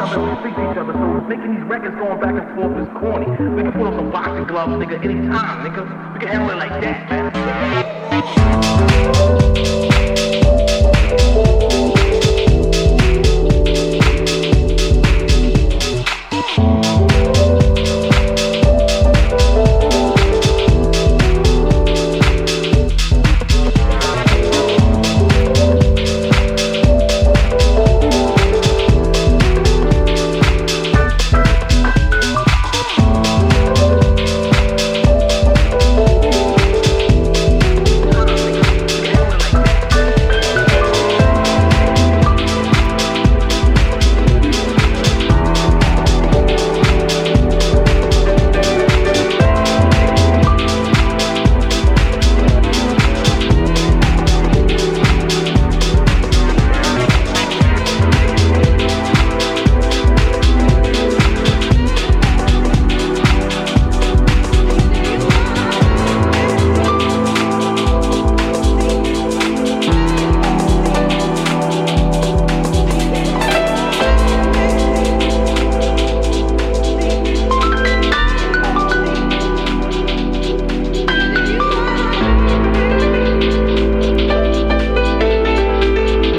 love and respect each other. So making these records going back and forth is corny. We can put on some boxing gloves, nigga, anytime, nigga. We can handle it like that, man.